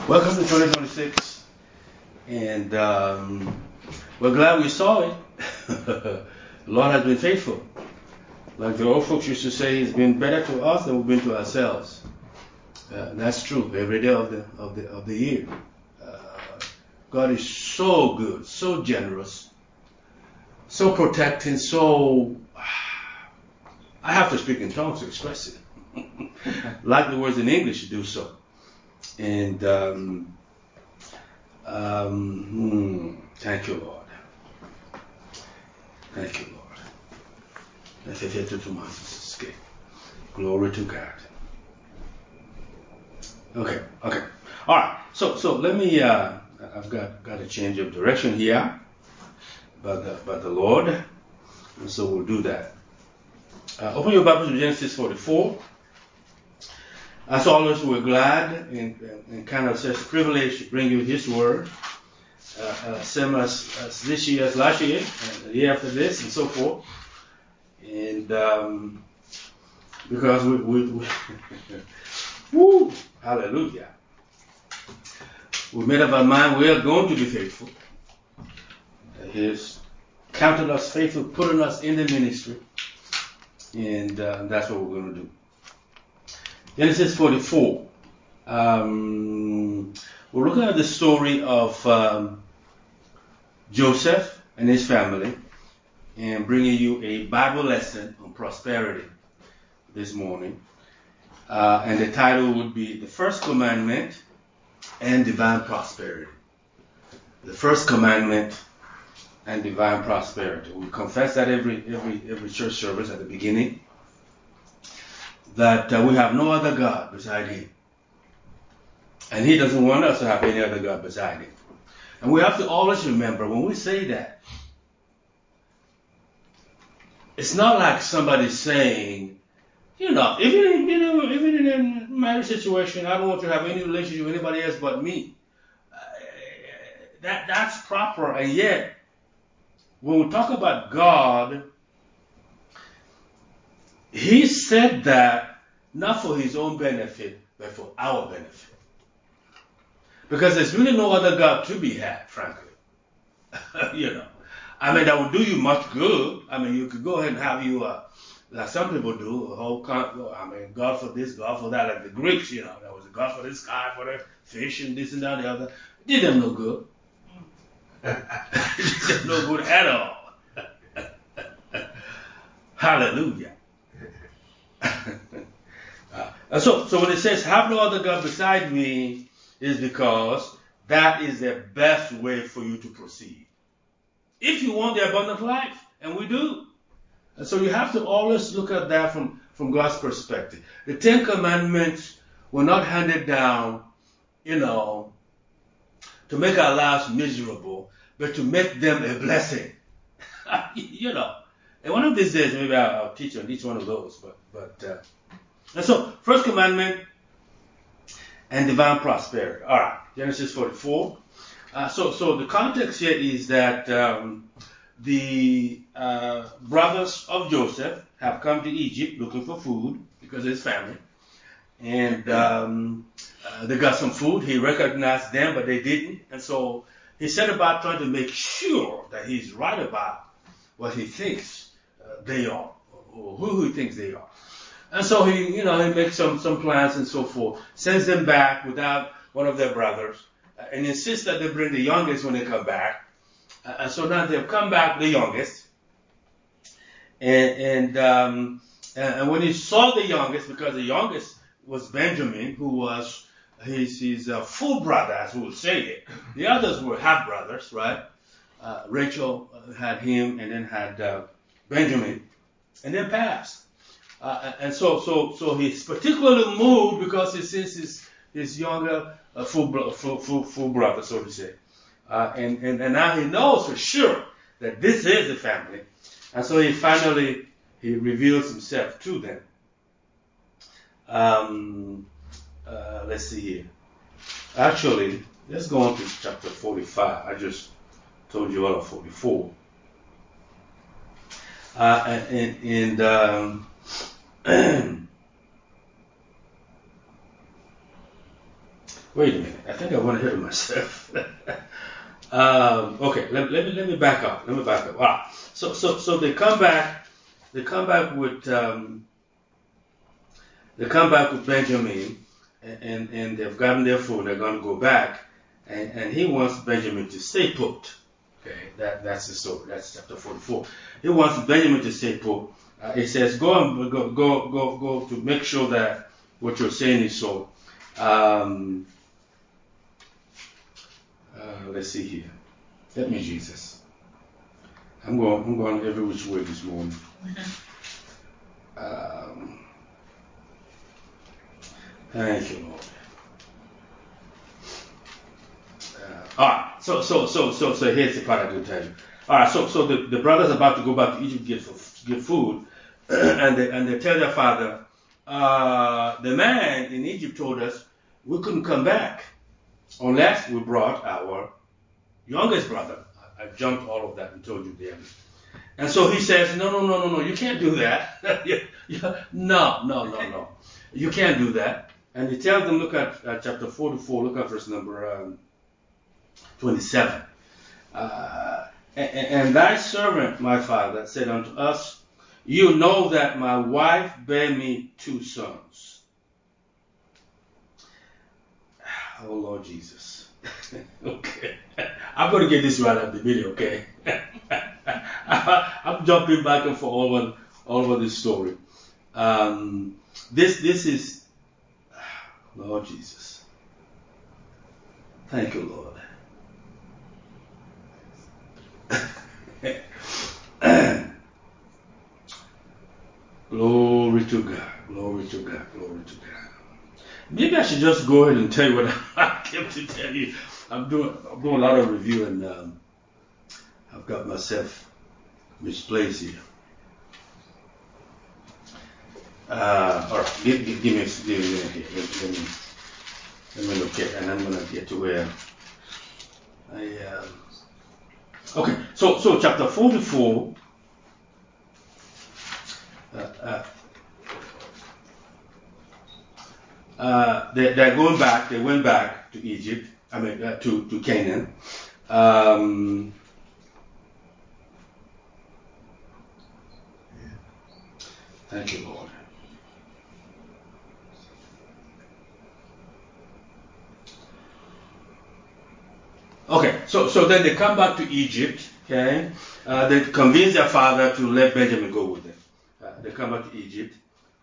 Welcome to 2026, and we're glad we saw it. The Lord has been faithful. Like the old folks used to say, He's been better to us than we've been to ourselves. That's true every day of the year. God is so good, so generous, so protecting, so I have to speak in tongues to express it. Like the words in English do so. And thank you, Lord. Thank you, Lord. Glory to God. Okay. All right. So let me. I've got a change of direction here, by the Lord, and so we'll do that. Open your Bibles to Genesis 44. As always, we're glad and kind of such privilege to bring you His Word, same as this year, as last year, and the year after this, and so forth. And because we woo, hallelujah, we made up our mind we are going to be faithful. He's counted us faithful, putting us in the ministry, and that's what we're going to do. Genesis 44. We're looking at the story of Joseph and his family and bringing you a Bible lesson on prosperity this morning. And the title would be The First Commandment and Divine Prosperity. The First Commandment and Divine Prosperity. We confess that every church service at the beginning, that we have no other God beside Him. And He doesn't want us to have any other God beside Him. And we have to always remember, when we say that, it's not like somebody saying, even in a marriage situation, I don't want to have any relationship with anybody else but me. That's proper, and yet, when we talk about God, He said that not for His own benefit, but for our benefit. Because there's really no other God to be had, frankly. That would do you much good. You could go ahead and have you, like some people do, a whole God for this, God for that, like the Greeks, there was a God for the sky, for the fish, and this and that, and the other. It did them no good. It did them no good at all. Hallelujah. So when it says, have no other God beside me, is because that is the best way for you to proceed. If you want the abundant life, and we do. And so you have to always look at that from God's perspective. The Ten Commandments were not handed down, to make our lives miserable, but to make them a blessing. And one of these days, maybe I'll teach on each one of those. And so, First Commandment and Divine Prosperity. All right, Genesis 44. So the context here is that the brothers of Joseph have come to Egypt looking for food because of his family. And they got some food. He recognized them, but they didn't. And so he set about trying to make sure that he's right about what he thinks they are, or who he thinks they are. And so he makes some plans and so forth, sends them back without one of their brothers, and insists that they bring the youngest when they come back. And so now they've come back, the youngest. And when he saw the youngest, because the youngest was Benjamin, who was his full brother, as we would say it. The others were half brothers, right? Rachel had him, and then had Benjamin, and then passed. And so he's particularly moved because he sees his younger full brother, so to say. And now he knows for sure that this is the family. And so he reveals himself to them. Let's see here. Actually, let's go on to chapter 45. I just told you all of 44. Wait a minute. I think I went ahead of myself. Okay, let me back up. Let me back up. All right. So they come back. They come back with Benjamin, and they've gotten their food. They're going to go back, and he wants Benjamin to stay put. Okay, that's the story. That's chapter 44. He wants Benjamin to stay put. It says go to make sure that what you're saying is so. Let's see here. Help me, Jesus. I'm going every which way this morning. Thank you, Lord. All right. So here's the part I didn't tell you. All right. So the brothers are about to go back to Egypt to get food, and they tell their father, the man in Egypt told us we couldn't come back unless we brought our youngest brother. I jumped all of that and told you there. And so he says, no, you can't do that. No. You can't do that. And he tells them, look at chapter 44, look at verse number 27. And thy servant, my father, said unto us, you know that my wife bare me 2 sons. Oh, Lord Jesus. Okay. I'm going to get this right at the video, okay? I'm jumping back and forth all over this story. This is, Lord Jesus. Thank you, Lord. Glory to God. Glory to God. Glory to God. Maybe I should just go ahead and tell you what I came to tell you. I'm doing a lot of review, and I've got myself misplaced here. All right, give me a minute here. Let me look at, and I'm gonna get to where I. Okay, so chapter 44. They're going back. They went back to Egypt. I mean, to Canaan. Thank you, Lord. Okay, so then they come back to Egypt. Okay, they convince their father to let Benjamin go with them. They come back to Egypt,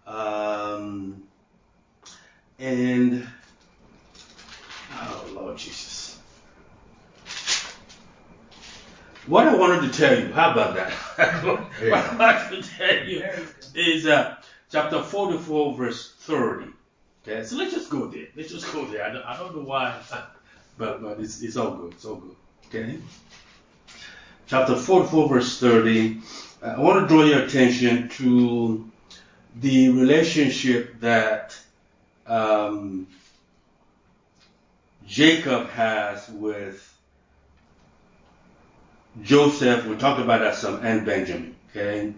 and oh Lord Jesus, what I wanted to tell you, how about that? What I wanted to tell you is chapter 44, verse 30. Okay, so let's just go there. Let's just go there. I don't know why, but it's all good. It's all good. Okay. Chapter 44, verse 30. I want to draw your attention to the relationship that Jacob has with Joseph. We talked about that some, and Benjamin. Okay.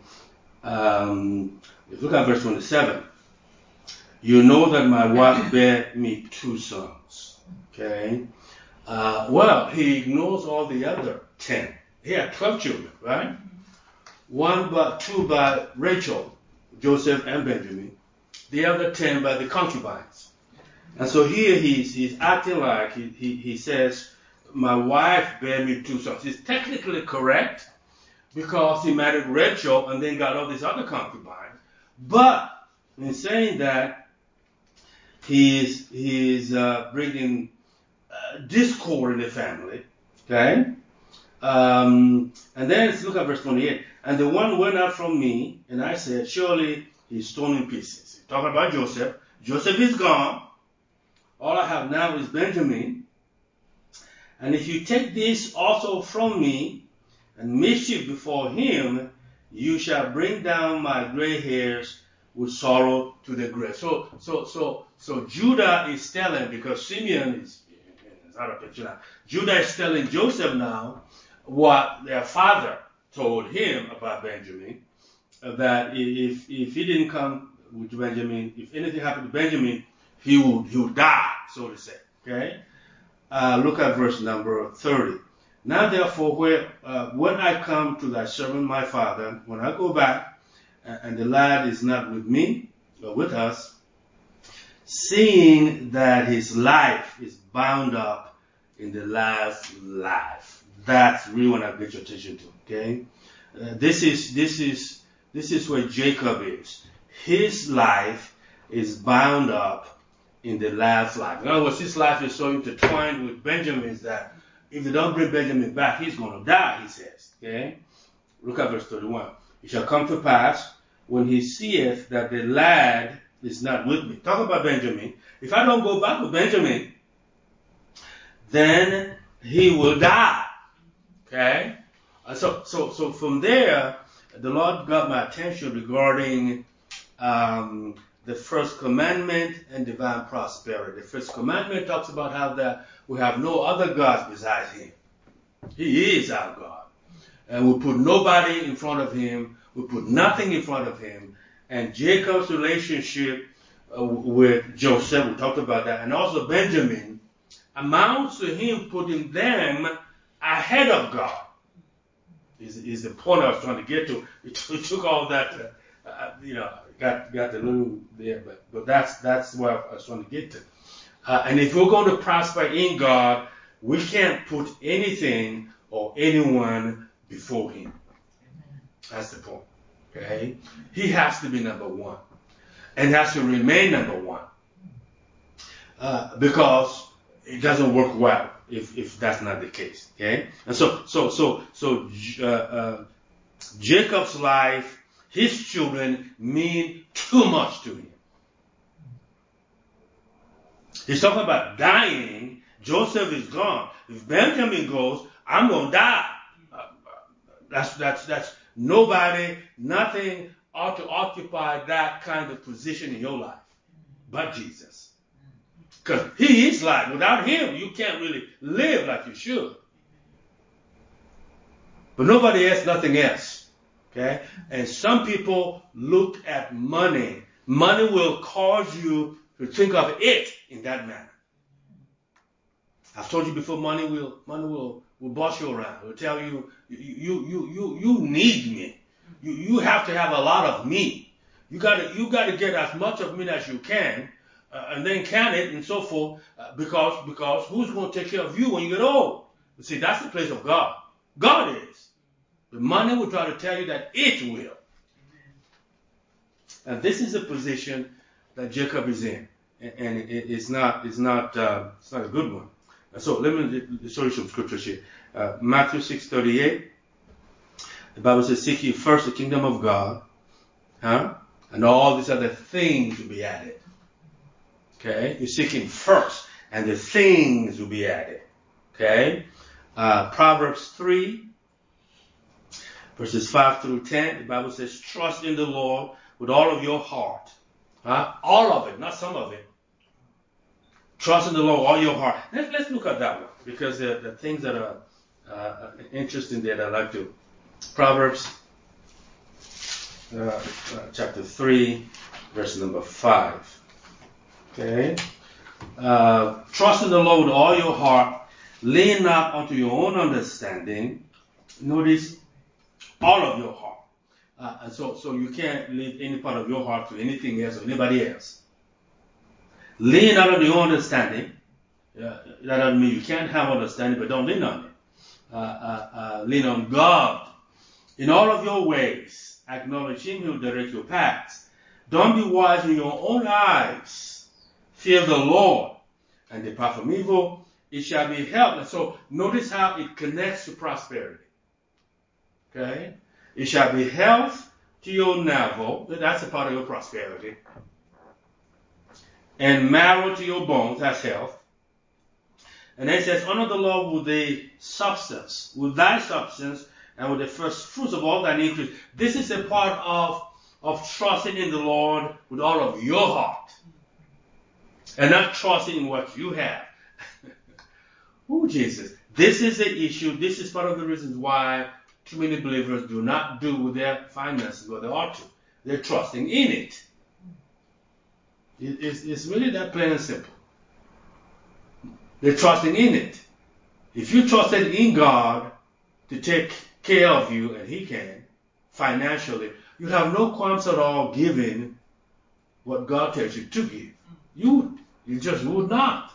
If you look at verse 27, you know that my wife bare me 2 sons. Okay. Well, he ignores all the other 10. He had 12 children, right? 2 by Rachel, Joseph, and Benjamin. The other 10 by the concubines. And so here he's acting like he says, my wife bare me 2 sons. He's technically correct because he married Rachel and then got all these other concubines. But in saying that, he's bringing discord in the family. Okay? And then let's look at verse 28. And the one went out from me, and I said, surely he's torn in pieces. Talking about Joseph. Joseph is gone. All I have now is Benjamin. And if you take this also from me, and mischief before him, you shall bring down my gray hairs with sorrow to the grave. So Judah is telling, because Simeon is out of picture now. Judah is telling Joseph now what their father told him about Benjamin, that if he didn't come with Benjamin, if anything happened to Benjamin, he would die, so to say. Okay? Look at verse number 30. Now therefore, when I come to thy servant my father, when I go back, and the lad is not with me, or with us, seeing that his life is bound up in the lad's life. That's really what I get your attention to, okay? This is where Jacob is. His life is bound up in the lad's life. In other words, his life is so intertwined with Benjamin's that if they don't bring Benjamin back, he's going to die, he says, okay? Look at verse 31. It shall come to pass when he seeth that the lad is not with me. Talk about Benjamin. If I don't go back with Benjamin, then he will die. Okay? So from there, the Lord got my attention regarding the first commandment and divine prosperity. The first commandment talks about how that we have no other gods besides him. He is our God. And we put nobody in front of him. We put nothing in front of him. And Jacob's relationship with Joseph, we talked about that, and also Benjamin, amounts to him putting them ahead of God. Is the point I was trying to get to. It took all that, got a little there, but that's what I was trying to get to. And if we're going to prosper in God, we can't put anything or anyone before him. That's the point. Okay? He has to be number one. And has to remain number one. Because it doesn't work well if that's not the case. Okay? And so Jacob's life, his children mean too much to him. He's talking about dying. Joseph is gone. If Benjamin goes, I'm going to die. That's nobody, nothing ought to occupy that kind of position in your life but Jesus. Because he is life. Without him, you can't really live like you should. But nobody else, nothing else. Okay? And some people look at money. Money will cause you to think of it in that manner. I've told you before, money will boss you around. It will tell you, you need me. You have to have a lot of me. You gotta get as much of me as you can, and then count it and so forth, because who's going to take care of you when you get old? You see, that's the place of God. God is. The money will try to tell you that it will. And this is a position that Jacob is in, and it's not a good one. So let me show you some scriptures here. Matthew 6:38. The Bible says, "Seek ye first the kingdom of God, and all these other things will be added." Okay, you seek Him first, and the things will be added. Okay, Proverbs 3, verses 5 through 10. The Bible says, "Trust in the Lord with all of your heart." All of it, not some of it. Trust in the Lord with all your heart. Let's look at that one, because there are things that are interesting there that I like to. Proverbs chapter 3, verse number 5. Okay. Trust in the Lord with all your heart. Lean not unto your own understanding. Notice, all of your heart. And so you can't leave any part of your heart to anything else or anybody else. Lean not on your own understanding. That doesn't mean you can't have understanding, but don't lean on it. Lean on God. In all of your ways, acknowledge Him, He will direct your paths. Don't be wise in your own eyes. Fear the Lord and depart from evil. It shall be health. And so notice how it connects to prosperity. Okay? It shall be health to your navel. That's a part of your prosperity. And marrow to your bones. That's health. And then it says, honor the Lord with the substance, with thy substance, and with the first fruits of all thine increase. This is a part of trusting in the Lord with all of your heart. And not trusting in what you have. Oh, Jesus. This is the issue. This is part of the reasons why too many believers do not do with their finances what they ought to. They're trusting in it. It's really that plain and simple. They're trusting in it. If you trusted in God to take care of you, and He can, financially, you'd have no qualms at all giving what God tells you to give. You just would not.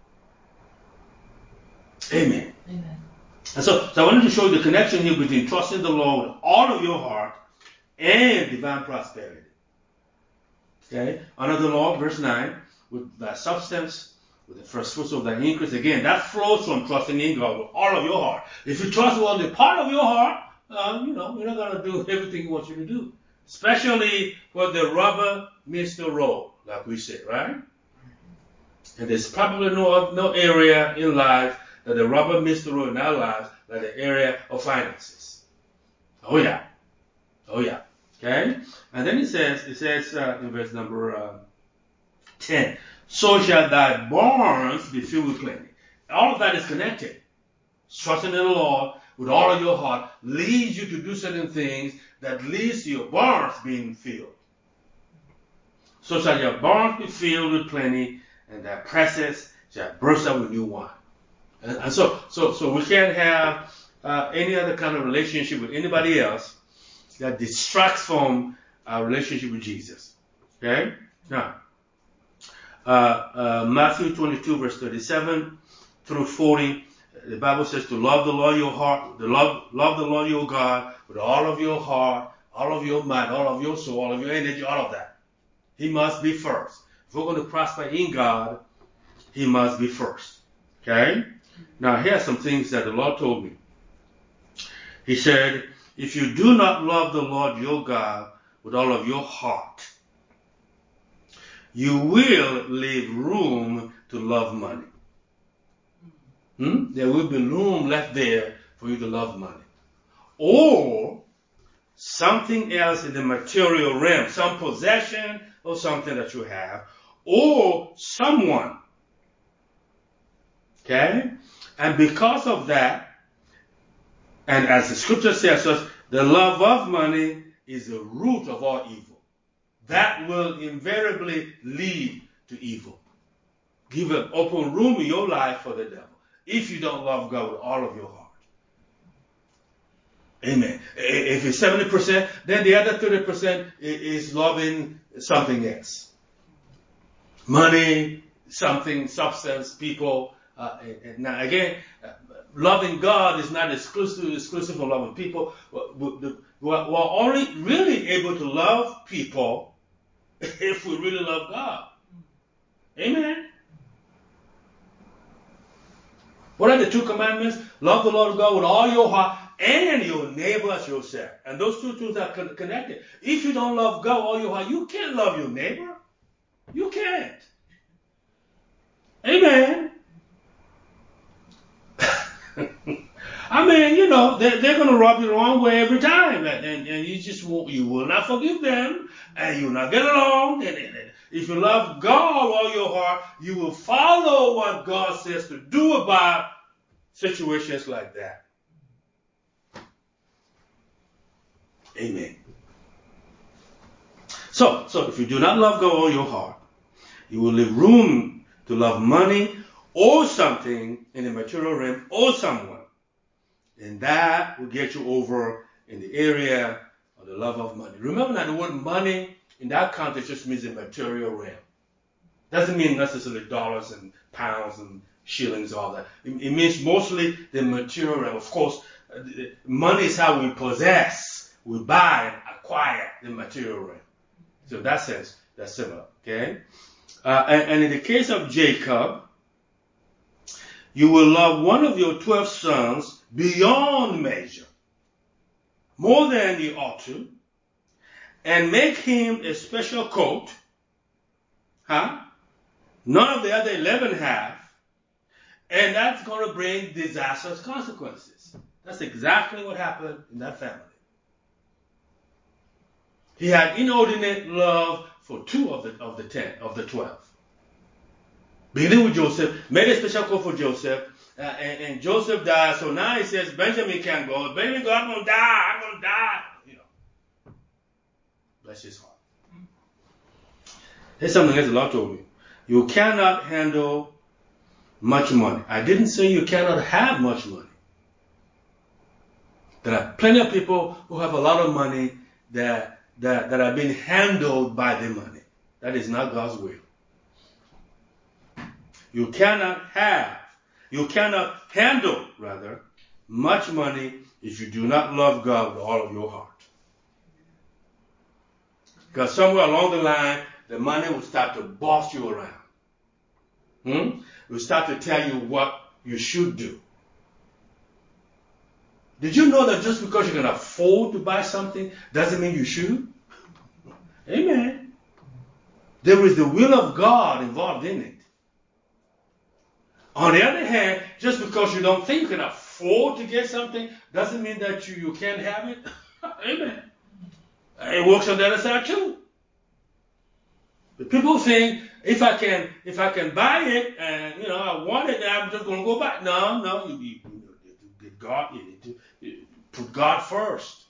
Amen. Amen. And so I wanted to show you the connection here between trusting the Lord with all of your heart and divine prosperity. Okay? Honor the Lord, verse 9, with thy substance, with the first fruits of thy increase. Again, that flows from trusting in God with all of your heart. If you trust with only part of your heart, you're not going to do everything He wants you to do. Especially when the rubber meets the road, like we said, right? And there's probably no area in life that the rubber meets the road in our lives like the area of finances. Oh yeah. Oh yeah. Okay? And then it says in verse number 10, so shall thy barns be filled with plenty. All of that is connected. Trusting in the Lord with all of your heart leads you to do certain things that leads to your barns being filled. So shall your barns be filled with plenty, and thy presses shall burst out with new wine. And so we can't have any other kind of relationship with anybody else that distracts from our relationship with Jesus. Okay? Now, Matthew 22, verse 37 through 40, the Bible says to love the Lord your heart, to love the Lord your God with all of your heart, all of your mind, all of your soul, all of your energy, all of that. He must be first. If we're going to prosper in God, He must be first. Okay? Now, here are some things that the Lord told me. He said, if you do not love the Lord your God with all of your heart, you will leave room to love money. There will be room left there for you to love money. Or something else in the material realm, some possession or something that you have, or someone. Okay? And because of that, and as the scripture says us, the love of money is the root of all evil. That will invariably lead to evil. Give an open room in your life for the devil if you don't love God with all of your heart. Amen. If it's 70%, then the other 30% is loving something else. Money, something, substance, people. Now again, loving God is not exclusive of loving people. We're only really able to love people if we really love God. Amen. What are the two commandments? Love the Lord God with all your heart and your neighbor as yourself. And those two things are connected. If you don't love God with all your heart, you can't love your neighbor. You can't. Amen. I mean, they're going to rub you the wrong way every time. And you will not forgive them. And you will not get along. And if you love God with all your heart, you will follow what God says to do about situations like that. Amen. So if you do not love God with all your heart, you will leave room to love money or something in the material realm or someone. And that will get you over in the area of the love of money. Remember that the word money in that context just means the material realm. Doesn't mean necessarily dollars and pounds and shillings, all that. It means mostly the material realm. Of course, money is how we possess, we buy and acquire the material realm. So in that sense, that's similar. Okay? And in the case of Jacob, you will love one of your 12 sons beyond measure, more than you ought to, and make him a special coat, none of the other 11 have, and that's going to bring disastrous consequences. That's exactly what happened in that family. He had inordinate love for 2 of the 12. Beginning with Joseph, made a special coat for Joseph, and Joseph died, so now he says, Benjamin can't go. Benjamin goes, I'm going to die. Bless his heart. Here's something else the Lord told me. You cannot handle much money. I didn't say you cannot have much money. There are plenty of people who have a lot of money that are being handled by the money. That is not God's will. You cannot handle, much money if you do not love God with all of your heart. Because somewhere along the line, the money will start to boss you around. It will start to tell you what you should do. Did you know that just because you can afford to buy something doesn't mean you should? Amen. There is the will of God involved in it. On the other hand, just because you don't think you can afford to get something doesn't mean that you can't have it. Amen. It works on the other side too. The people think if I can buy it and I want it, then I'm just going to go buy it. No, you need to get God. You need to put God first.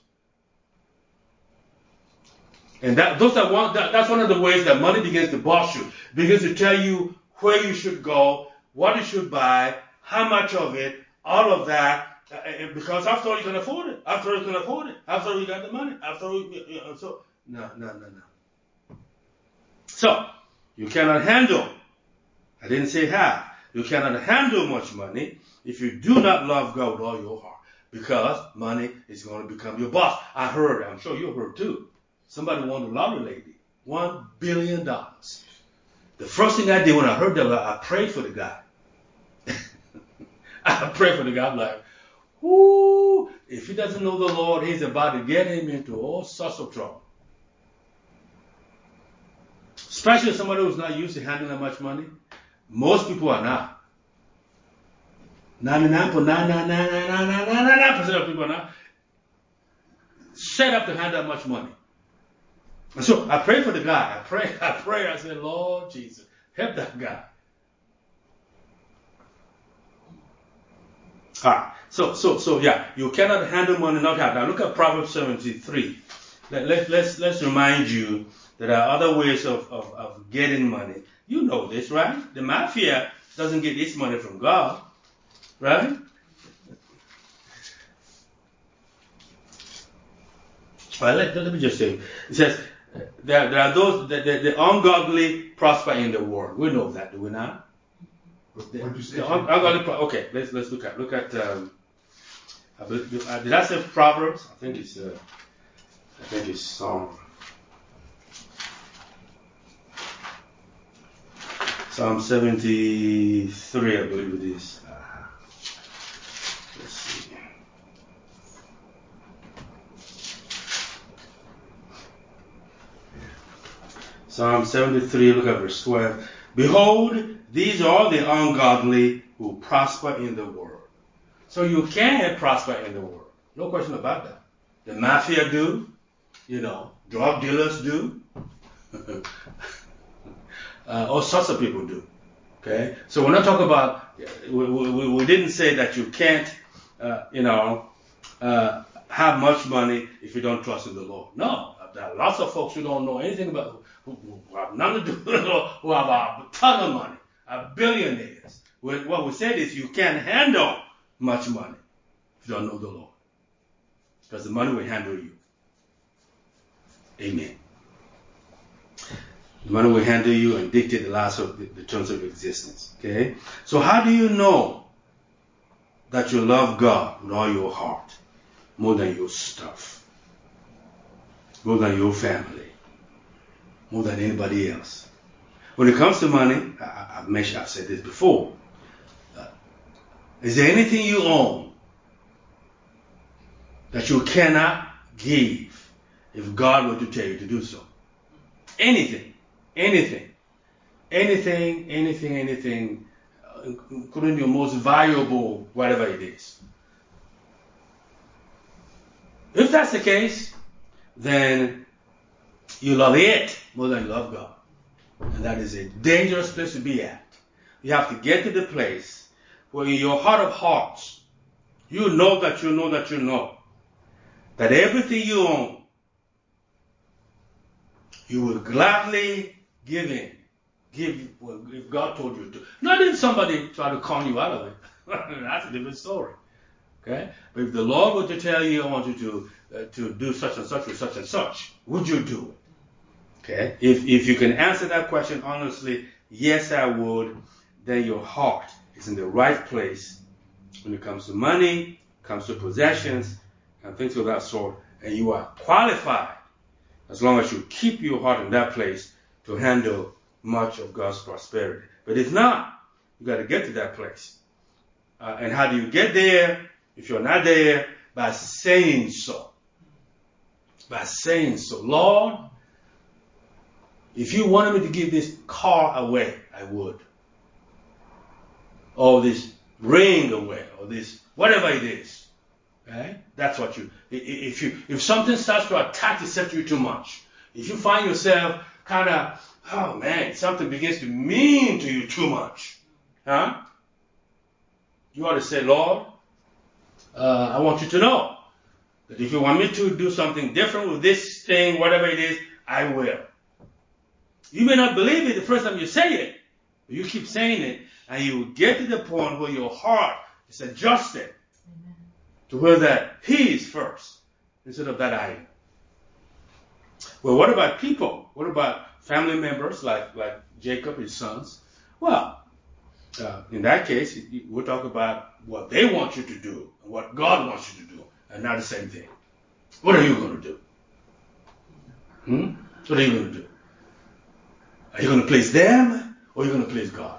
And that's one of the ways that money begins to boss you. Begins to tell you where you should go, what you should buy, how much of it, all of that. Because after all, you can afford it. After all, you can afford it. After all, you got the money. After all, no. So, you cannot handle. I didn't say have. You cannot handle much money if you do not love God with all your heart. Because money is going to become your boss. I heard, I'm sure you heard too. Somebody won the lottery lately. $1 billion. The first thing I did when I heard that, I prayed for the guy. I prayed for the guy. I'm like, whoo, if he doesn't know the Lord, he's about to get him into all sorts of trouble. Especially somebody who's not used to handling that much money. Most people are not. 99.99999% of people are not set up to handle that much money. And so I prayed for the guy. I prayed. I said, Lord Jesus, help that guy. Alright. So yeah, you cannot handle money not have. Now look at Proverbs 73. Let's remind you that there are other ways of getting money. You know this, right? The mafia doesn't get its money from God, right? Well, let me just say, it says there are those the ungodly prosper in the world. We know that, do we not? What did you say? Okay, let's look at did I say Proverbs? I think it's Psalm 73, I believe it is. Let's see. Psalm 73, look at verse 12. Behold, these are the ungodly who prosper in the world. So you can prosper in the world. No question about that. The mafia do. Drug dealers do. All sorts of people do. Okay? So we're not talking about, we didn't say that you can't, have much money if you don't trust in the Lord. No. There are lots of folks who don't know anything about, who have nothing to do with the Lord, who have a ton of money, are billionaires. What we said is you can't handle much money if you don't know the Lord. Because the money will handle you. Amen. The money will handle you and dictate the terms of existence. Okay? So how do you know that you love God with all your heart more than your stuff, more than your family, more than anybody else? When it comes to money, I've said this before. Is there anything you own that you cannot give if God were to tell you to do so? Anything, including your most valuable, whatever it is. If that's the case, then you love it more than you love God. And that is a dangerous place to be at. You have to get to the place where in your heart of hearts, you know that everything you own, you will gladly give in if God told you to. Not if somebody tried to con you out of it. That's a different story. Okay? But if the Lord were to tell you, I want you to do such and such with such and such, would you do it? Okay? If you can answer that question honestly, yes, I would, then your heart is in the right place when it comes to money, comes to possessions, and things of that sort, and you are qualified as long as you keep your heart in that place to handle much of God's prosperity. But if not, you got to get to that place. And how do you get there? If you're not there, by saying so. By saying so. Lord, if you wanted me to give this car away, I would. Or this ring away, or this, whatever it is. Right? That's what if something starts to attack you too much, if you find yourself kind of, oh man, something begins to mean to you too much, you ought to say, Lord, I want you to know that if you want me to do something different with this thing, whatever it is, I will. You may not believe it the first time you say it, but you keep saying it, and you get to the point where your heart is adjusted to where that He is first instead of that I am. Well, what about people? What about family members like Jacob, his sons? Well, in that case, we'll talk about what they want you to do and what God wants you to do, and not the same thing. What are you going to do? What are you going to do? Are you going to please them, or are you going to please God?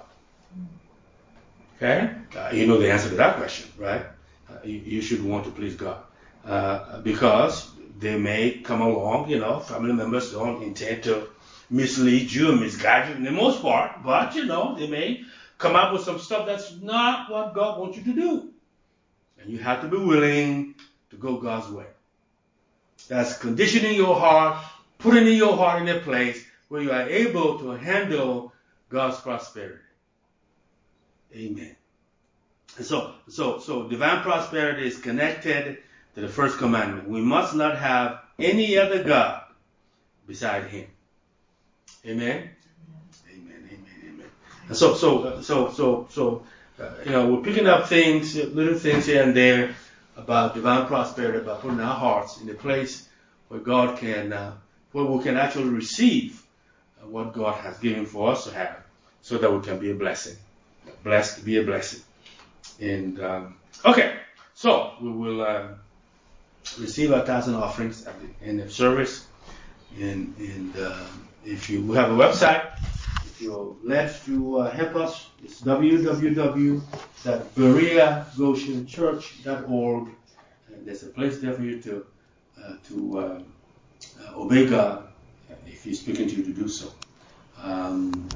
Okay? You know the answer to that question, right? You should want to please God. Because they may come along, family members don't intend to mislead you and misguide you in the most part, but, they may come up with some stuff that's not what God wants you to do. And you have to be willing to go God's way. That's conditioning your heart, putting your heart in a place where you are able to handle God's prosperity. Amen. And so divine prosperity is connected to the first commandment. We must not have any other God beside Him. Amen. Amen. And so we're picking up things, little things here and there about divine prosperity, about putting our hearts in a place where God can, where we can actually receive what God has given for us to have, so that we can be a blessing. Blessed to be a blessing. And okay, so we will receive our tithes and offerings at the end of service. And if you have a website, if you're led to help us, it's www.bereagoshenchurch.org. And there's a place there for you to obey God if He's speaking to you to do so.